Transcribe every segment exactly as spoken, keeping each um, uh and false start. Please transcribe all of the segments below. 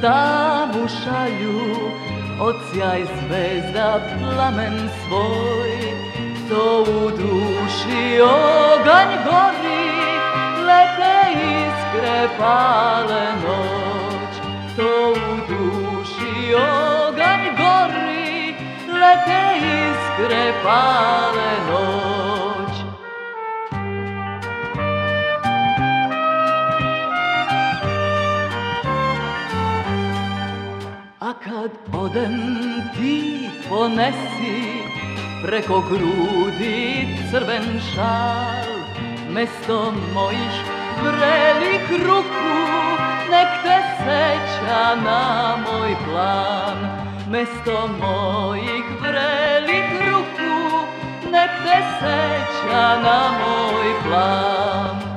da mu šalju odsjaj zvezda plamen svoj. To u duši oganj gori, lete iskre pale noć. To u duši oganj gori, lete iskre pale noć. A kad odem ti ponesi preko grudi crven šal, mesto mojih vrelih ruku nek te seća na moj plan. Mesto mojih vrelih ruku nek te seća na moj plan.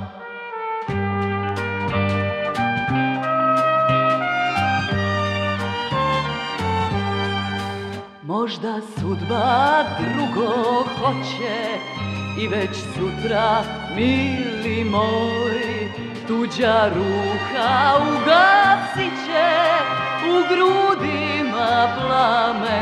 Možda sudba drugo hoće i već sutra, mili moj, tuđa ruka ugasit će u grudima plamen